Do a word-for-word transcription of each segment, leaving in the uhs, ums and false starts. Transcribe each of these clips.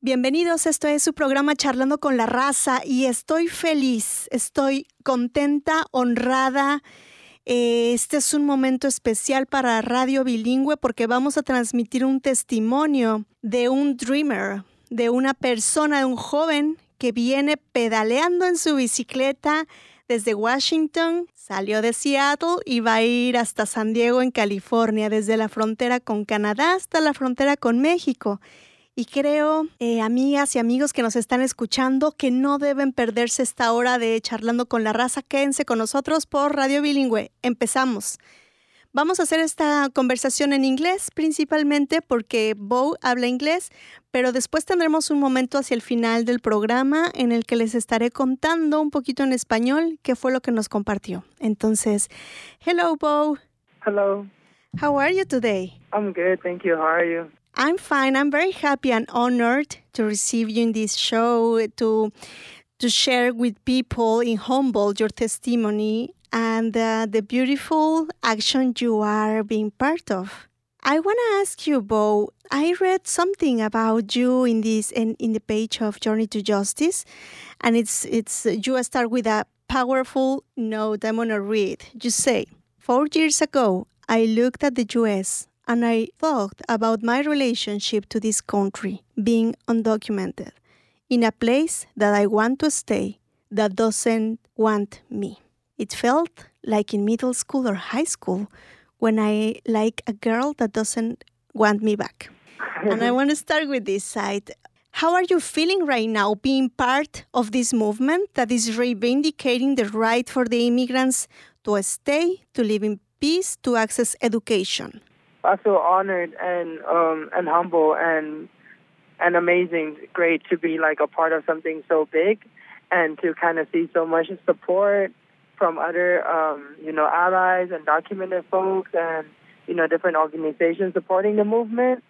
Bienvenidos, esto es su programa Charlando con la Raza y estoy feliz, estoy contenta, honrada. Este es un momento especial para Radio Bilingüe porque vamos a transmitir un testimonio de un dreamer, de una persona, de un joven que viene pedaleando en su bicicleta desde Washington, salió de Seattle y va a ir hasta San Diego en California, desde la frontera con Canadá hasta la frontera con México. Y creo, eh, amigas y amigos que nos están escuchando, que no deben perderse esta hora de Charlando con la Raza. Quédense con nosotros por Radio Bilingüe. Empezamos. Vamos a hacer esta conversación en inglés, principalmente porque Bo habla inglés, pero después tendremos un momento hacia el final del programa en el que les estaré contando un poquito en español qué fue lo que nos compartió. Entonces, hello, Bo. Hello. How are you today? I'm good, thank you. How are you? I'm fine. I'm very happy and honored to receive you in this show, to to share with people in Humboldt your testimony and uh, the beautiful action you are being part of. I want to ask you, Bo, I read something about you in this in, in the page of Journey to Justice, and it's it's you start with a powerful note I'm going to read. You say, four years ago, I looked at the U S and I thought about my relationship to this country being undocumented, in a place that I want to stay, that doesn't want me. It felt like in middle school or high school when I like a girl that doesn't want me back. And I want to start with this side. How are you feeling right now being part of this movement that is reivindicating the right for the immigrants to stay, to live in peace, to access education? I feel honored and um, and humble and and amazing. Great to be like a part of something so big, and to kind of see so much support from other um, you know allies and documented folks and you know different organizations supporting the movement.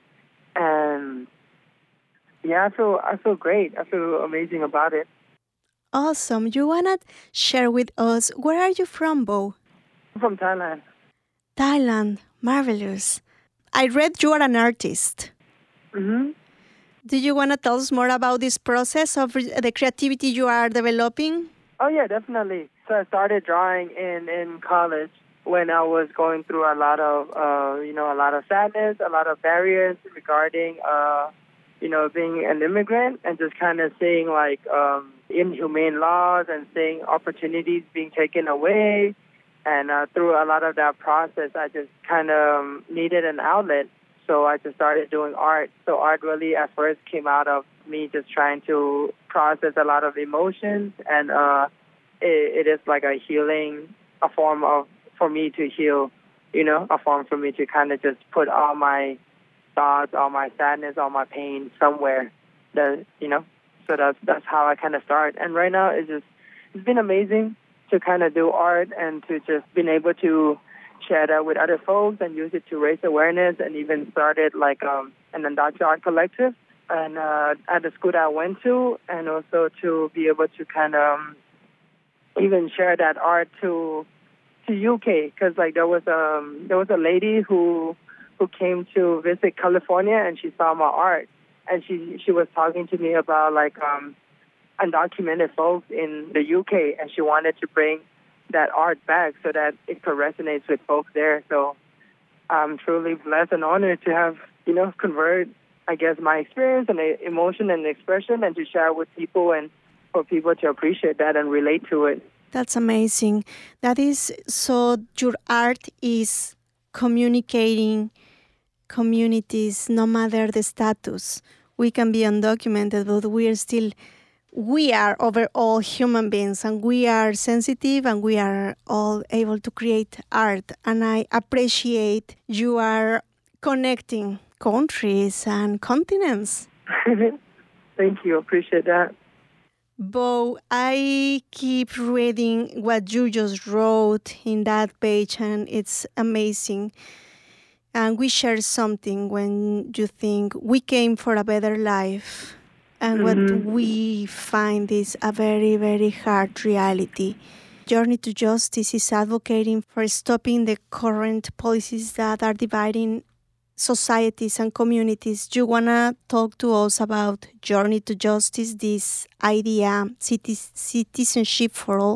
And yeah, I feel I feel great. I feel amazing about it. Awesome. You wanna share with us, where are you from, Bo? I'm from Thailand. Thailand. Marvelous. I read you are an artist. Mm-hmm. Do you want to tell us more about this process of re- the creativity you are developing? Oh, yeah, definitely. So I started drawing in, in college when I was going through a lot of, uh, you know, a lot of sadness, a lot of barriers regarding, uh, you know, being an immigrant and just kind of seeing, like, um, inhumane laws and seeing opportunities being taken away. And uh, through a lot of that process, I just kind of um, needed an outlet. So I just started doing art. So art really at first came out of me just trying to process a lot of emotions. And uh, it, it is like a healing, a form of, for me to heal, you know, a form for me to kind of just put all my thoughts, all my sadness, all my pain somewhere, that, you know. So that's, that's how I kind of start. And right now it's just, it's been amazing to kind of do art and to just been able to share that with other folks and use it to raise awareness, and even started like um, an undocumented art collective and uh, at the school that I went to, and also to be able to kind of um, even share that art to to U K, because like there was um there was a lady who who came to visit California and she saw my art, and she she was talking to me about like um. undocumented folks in the U K, and she wanted to bring that art back so that it could resonate with folks there. So I'm truly blessed and honored to have, you know, convert, I guess, my experience and emotion and expression and to share with people and for people to appreciate that and relate to it. That's amazing. That is, so your art is communicating communities no matter the status. We can be undocumented, but we are still We are overall human beings, and we are sensitive, and we are all able to create art. And I appreciate you are connecting countries and continents. Thank you. Appreciate that. Bo, I keep reading what you just wrote in that page, and it's amazing. And we share something when you think we came for a better life. And Mm-hmm. what we find is a very, very hard reality. Journey to Justice is advocating for stopping the current policies that are dividing societies and communities. You want to talk to us about Journey to Justice, this idea, citizenship for all?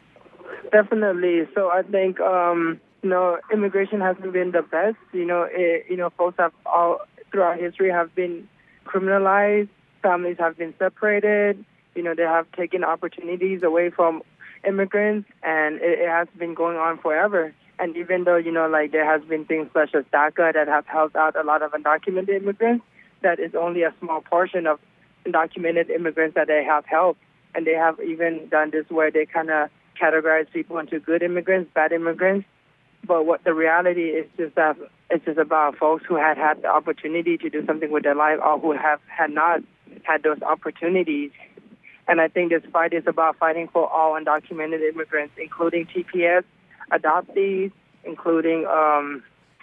Definitely. So I think, um, you know, immigration hasn't been the best. You know, it, you know, folks have all throughout history have been criminalized. Families have been separated. You know, they have taken opportunities away from immigrants, and it, it has been going on forever. And even though, you know, like there has been things such as DACA that have helped out a lot of undocumented immigrants, that is only a small portion of undocumented immigrants that they have helped. And they have even done this where they kind of categorize people into good immigrants, bad immigrants. But what the reality is just that it's just about folks who had had the opportunity to do something with their life or who have had not had those opportunities. And I think this fight is about fighting for all undocumented immigrants, including T P S, adoptees, including, um,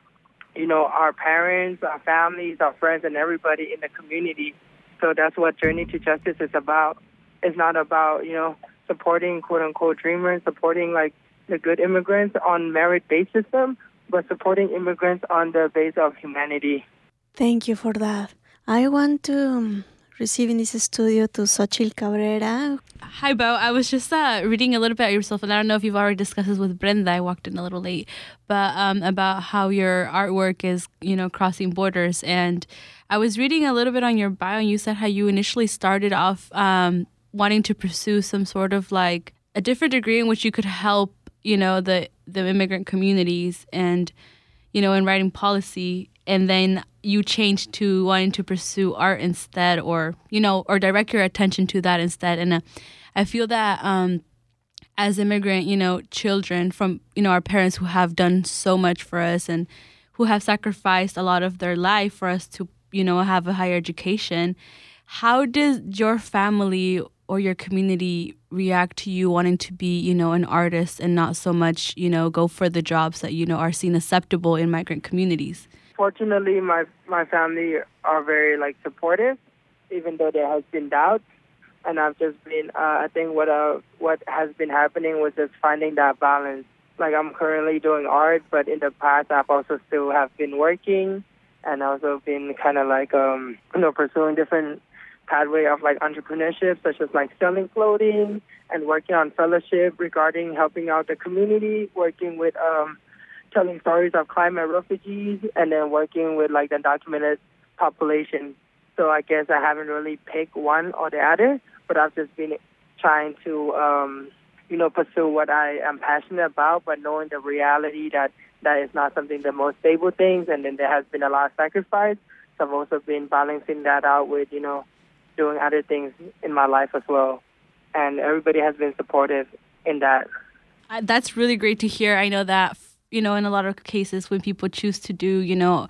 you know, our parents, our families, our friends, and everybody in the community. So that's what Journey to Justice is about. It's not about, you know, supporting quote-unquote dreamers, supporting, like, the good immigrants on merit-based system, but supporting immigrants on the base of humanity. Thank you for that. I want to um, receive in this studio to Xochitl Cabrera. Hi, Bo. I was just uh, reading a little bit about yourself, and I don't know if you've already discussed this with Brenda. I walked in a little late, but um, about how your artwork is, you know, crossing borders. And I was reading a little bit on your bio, and you said how you initially started off um, wanting to pursue some sort of like a different degree in which you could help, you know, the the immigrant communities and, you know, in writing policy. And then you changed to wanting to pursue art instead, or, you know, or direct your attention to that instead. And uh, I feel that um, as immigrant, you know, children from, you know, our parents who have done so much for us and who have sacrificed a lot of their life for us to, you know, have a higher education, how does your family or your community react to you wanting to be, you know, an artist and not so much, you know, go for the jobs that, you know, are seen acceptable in migrant communities? Fortunately, my my family are very, like, supportive, even though there has been doubts. And I've just been, uh, I think what uh, what has been happening was just finding that balance. Like, I'm currently doing art, but in the past, I've also still have been working and also been kind of like, um, you know, pursuing different pathway of, like, entrepreneurship, such as, like, selling clothing and working on fellowship regarding helping out the community, working with um, telling stories of climate refugees, and then working with, like, the undocumented population. So I guess I haven't really picked one or the other, but I've just been trying to, um, you know, pursue what I am passionate about, but knowing the reality that that is not something the most stable things, and then there has been a lot of sacrifice. So I've also been balancing that out with, you know, doing other things in my life as well. And everybody has been supportive in that. Uh, that's really great to hear. I know that, you know, in a lot of cases when people choose to do, you know,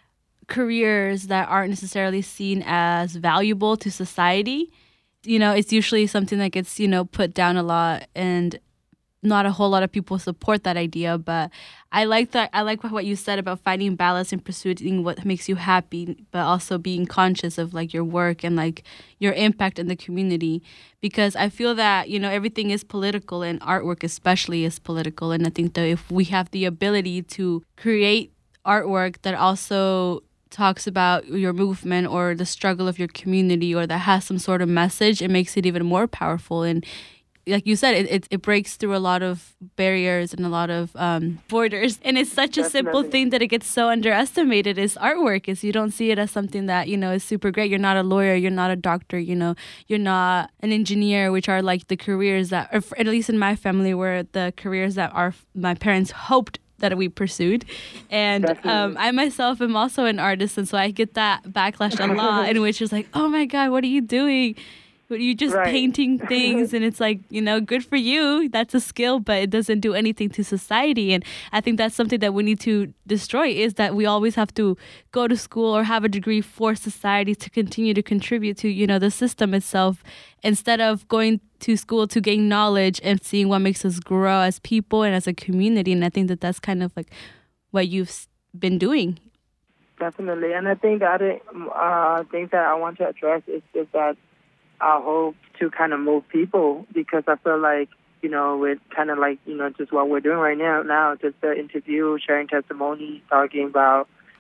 careers that aren't necessarily seen as valuable to society, you know, it's usually something that gets, you know, put down a lot, and not a whole lot of people support that idea. But I like that. I like what you said about finding balance and pursuing what makes you happy, but also being conscious of, like, your work and, like, your impact in the community. Because I feel that, you know, everything is political, and artwork especially is political. And I think that if we have the ability to create artwork that also talks about your movement or the struggle of your community, or that has some sort of message, it makes it even more powerful. And like you said, it, it it breaks through a lot of barriers and a lot of um, borders. And it's such a Definitely. simple thing that it gets so underestimated is artwork. Is you don't see it as something that, you know, is super great. You're not a lawyer. You're not a doctor. You know, you're not an engineer, which are like the careers that, or at least in my family, were the careers that our my parents hoped that we pursued. And um, I myself am also an artist, and so I get that backlash a lot, in which is like, oh my God, what are you doing? You're just Right. painting things, and it's like, you know, good for you. That's a skill, but it doesn't do anything to society. And I think that's something that we need to destroy, is that we always have to go to school or have a degree for society to continue to contribute to, you know, the system itself, instead of going to school to gain knowledge and seeing what makes us grow as people and as a community. And I think that that's kind of like what you've been doing. Definitely. And I think the other uh, things that I want to address is just that I hope to kind of move people, because I feel like, you know, with kind of like, you know, just what we're doing right now, now just the interview, sharing testimony, talking about,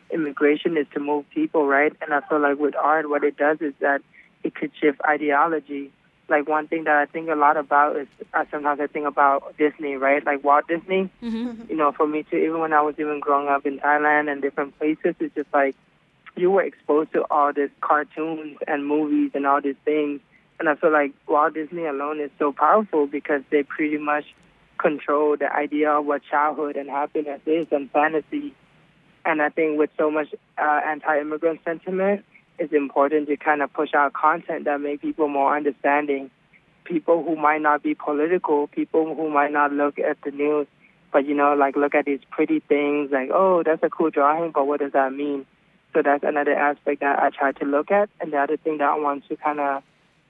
immigration is to move people, right? And I feel like with art, what it does is that it could shift ideology. Like one thing that I think a lot about is uh, sometimes I think about Disney, right? Like Walt Disney. Mm-hmm. You know, for me too, even when I was even growing up in Thailand and different places, it's just like you were exposed to all these cartoons and movies and all these things. And I feel like Walt Disney alone is so powerful because they pretty much control the idea of what childhood and happiness is and fantasy. And I think with so much uh, anti-immigrant sentiment, it's important to kind of push out content that make people more understanding. People who might not be political, people who might not look at the news, but, you know, like look at these pretty things like, oh, that's a cool drawing, but what does that mean? So that's another aspect that I try to look at. And the other thing that I want to kind of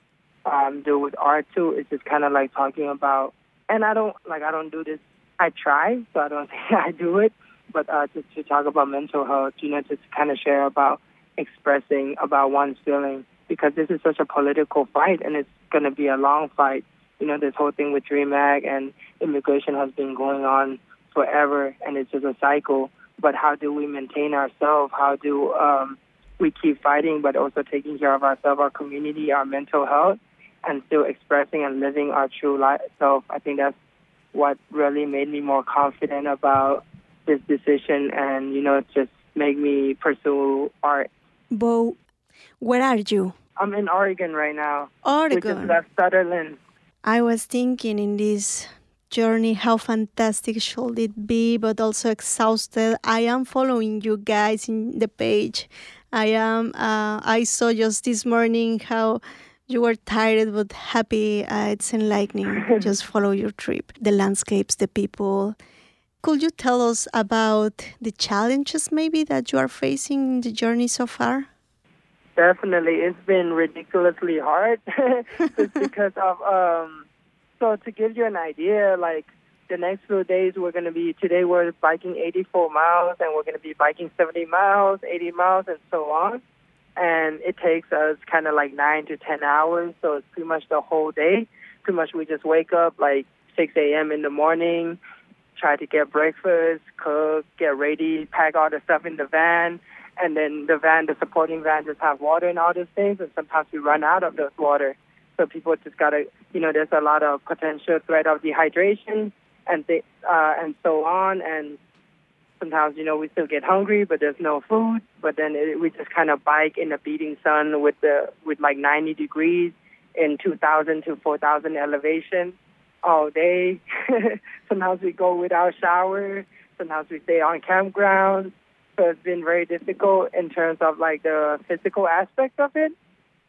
um, do with art, too, is just kind of like talking about, and I don't, like, I don't do this, I try, so I don't say I do it, but uh, just to talk about mental health, you know, just kind of share about expressing about one's feeling, because this is such a political fight, and it's going to be a long fight. You know, this whole thing with DreamHack and immigration has been going on forever, and it's just a cycle. But how do we maintain ourselves? How do um, we keep fighting, but also taking care of ourselves, our community, our mental health, and still expressing and living our true life? So I think that's what really made me more confident about this decision and, you know, just make me pursue art. Bo, where are you? I'm in Oregon right now. Oregon. Which is left Sutherland. I was thinking in this journey, how fantastic should it be, but also exhausted. I am following you guys in the page. I am. Uh, I saw just this morning how you were tired but happy. Uh, it's enlightening. Just follow your trip, the landscapes, the people. Could you tell us about the challenges maybe that you are facing in the journey so far? Definitely. It's been ridiculously hard just because of, um, so to give you an idea, like the next few days we're going to be, today we're biking eighty-four miles and we're going to be biking seventy miles, eighty miles and so on. And it takes us kind of like nine to ten hours. So it's pretty much the whole day. Pretty much we just wake up like six a.m. in the morning, try to get breakfast, cook, get ready, pack all the stuff in the van. And then the van, the supporting van, just have water and all these things. And sometimes we run out of this water. So people just got to, you know, there's a lot of potential threat of dehydration and th- uh, and so on. And sometimes, you know, we still get hungry, but there's no food. But then it, we just kind of bike in the beating sun with the with like ninety degrees in two thousand to four thousand elevation all day. Sometimes we go without shower. Sometimes we stay on campgrounds. So it's been very difficult in terms of like the physical aspect of it.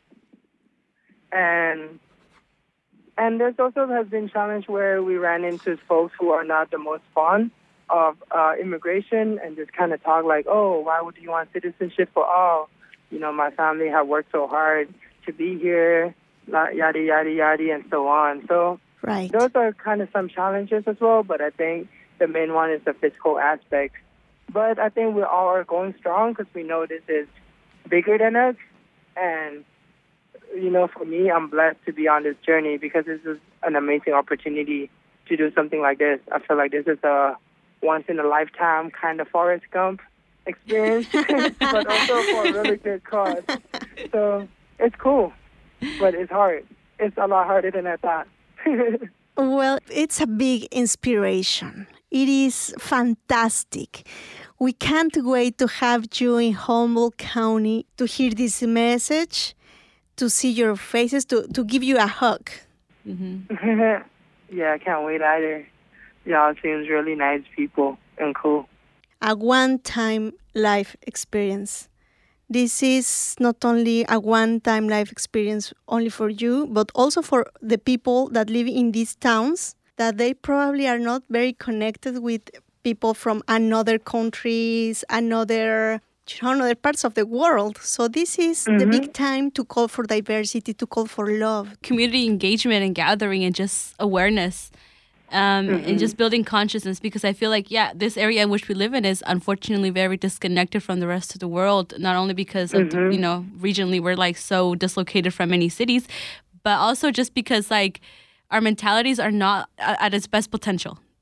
And and there's also has been challenge where we ran into folks who are not the most fond of uh, immigration and just kind of talk like, oh, why would you want citizenship for all? You know, my family have worked so hard to be here, yada, yada, yada, and so on. So right. Those are kind of some challenges as well, but I think the main one is the physical aspect. But I think we all are going strong because we know this is bigger than us. And, you know, for me, I'm blessed to be on this journey because this is an amazing opportunity to do something like this. I feel like this is a once-in-a-lifetime kind of Forrest Gump experience, but also for a really good cause. So it's cool, but it's hard. It's a lot harder than I thought. Well, it's a big inspiration. It is fantastic. We can't wait to have you in Humboldt County to hear this message, to see your faces, to, to give you a hug. Mm-hmm. Yeah, I can't wait either. Y'all seems really nice people and cool. A one-time life experience. This is not only a one-time life experience only for you, but also for the people that live in these towns, that they probably are not very connected with people from another countries, another, you know, other parts of the world. So this is mm-hmm. the big time to call for diversity, to call for love. Community engagement and gathering and just awareness. Um, mm-hmm. And just building consciousness, because I feel like, yeah, this area in which we live in is unfortunately very disconnected from the rest of the world, not only because of, mm-hmm. the, you know, regionally we're like so dislocated from many cities, but also just because like our mentalities are not at its best potential.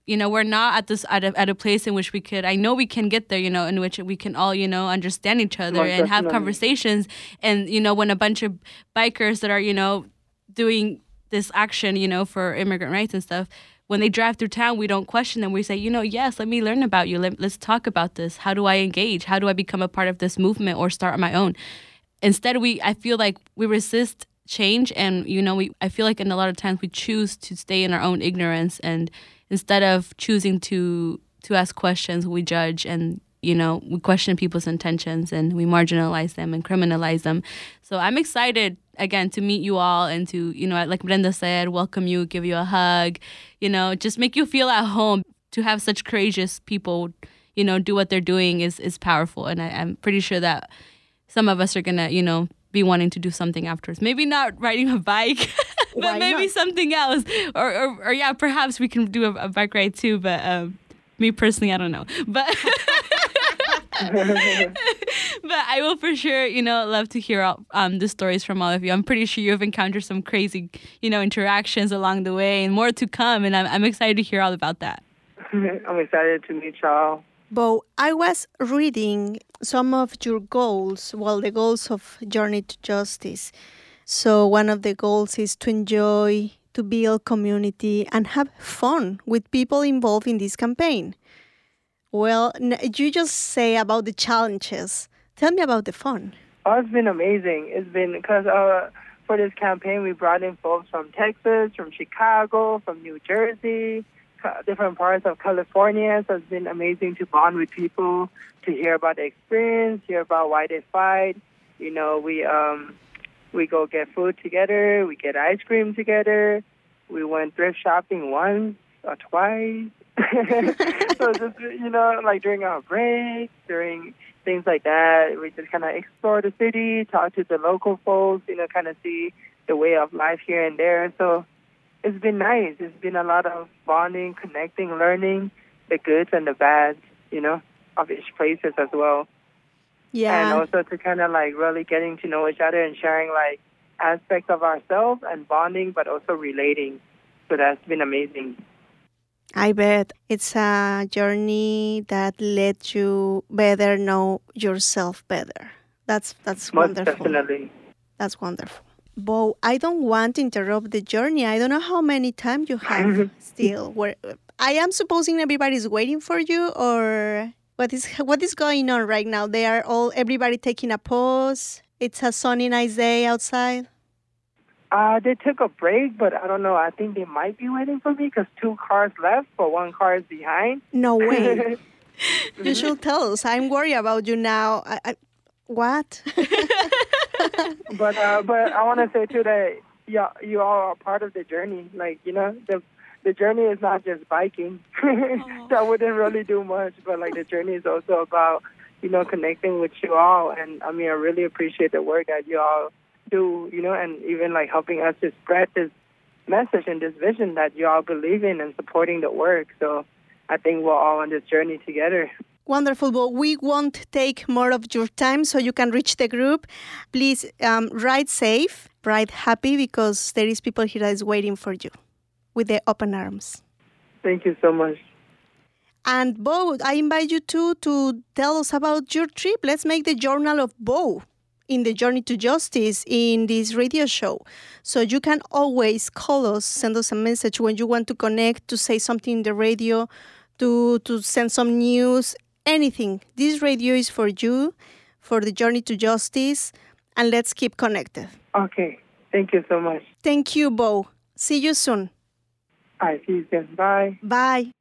you know, we're not at this at a, at a place in which we could, I know we can get there, you know, in which we can all, you know, understand each other Most and have definitely. conversations. And, you know, when a bunch of bikers that are, you know, doing this action, you know, for immigrant rights and stuff, when they drive through town, we don't question them. We say, you know, yes, let me learn about you. Let, let's talk about this. How do I engage? How do I become a part of this movement or start my own? Instead, we, I feel like we resist change, and you know, we I feel like in a lot of times we choose to stay in our own ignorance, and instead of choosing to to ask questions, we judge, and you know, we question people's intentions, and we marginalize them and criminalize them. So I'm excited again to meet you all, and to, you know, like Brenda said, welcome you, give you a hug, you know, just make you feel at home. To have such courageous people, you know, do what they're doing is is powerful, and I, I'm pretty sure that some of us are gonna, you know, be wanting to do something afterwards. Maybe not riding a bike, but Why maybe not? something else. Or, or, or yeah, perhaps we can do a, a bike ride too. But um, me personally, I don't know. But but I will for sure, you know, love to hear all, um, the stories from all of you. I'm pretty sure you've encountered some crazy, you know, interactions along the way, and more to come. And I'm, I'm excited to hear all about that. I'm excited to meet y'all. Bo, I was reading some of your goals, well, the goals of Journey to Justice. So one of the goals is to enjoy, to build community, and have fun with people involved in this campaign. Well, n- you just say about the challenges. Tell me about the fun. Oh, it's been amazing. It's been because uh, for this campaign, we brought in folks from Texas, from Chicago, from New Jersey, different parts of California. So it's been amazing to bond with people, to hear about the experience, hear about why they fight. You know, we um we go get food together, we get ice cream together. We went thrift shopping once or twice. So just, you know, like during our breaks, during things like that, we just kind of explore the city, talk to the local folks, you know, kind of see the way of life here and there. So it's been nice. It's been a lot of bonding, connecting, learning the goods and the bads, you know, of each places as well. Yeah. And also to kind of like really getting to know each other and sharing like aspects of ourselves and bonding, but also relating. So that's been amazing. I bet it's a journey that lets you better know yourself better. That's that's Most wonderful. definitely. That's wonderful. Bo, I don't want to interrupt the journey. I don't know how many time you have still. Where I am supposing everybody's waiting for you, or what is what is going on right now? They are all everybody taking a pause. It's a sunny, nice day outside. Uh, they took a break, but I don't know. I think they might be waiting for me because two cars left, but one car is behind. No way. You should tell us. I'm worried about you now. I, I, what? But uh, but I want to say too that you you all are part of the journey. Like, you know, the the journey is not just biking. So I wouldn't really do much, but like the journey is also about, you know, connecting with you all. And I mean, I really appreciate the work that you all do, you know, and even like helping us to spread this message and this vision that you all believe in and supporting the work. So I think we're all on this journey together. Wonderful, but we won't take more of your time so you can reach the group. Please um, ride safe, ride happy, because there is people here that is waiting for you with their open arms. Thank you so much. And Bo, I invite you too to tell us about your trip. Let's make the journal of Bo in the Journey to Justice in this radio show. So you can always call us, send us a message when you want to connect, to say something in the radio, to, to send some news, anything. This radio is for you, for the Journey to Justice, and let's keep connected. Okay. Thank you so much. Thank you, Bo. See you soon. All right. See you soon. Bye. Bye.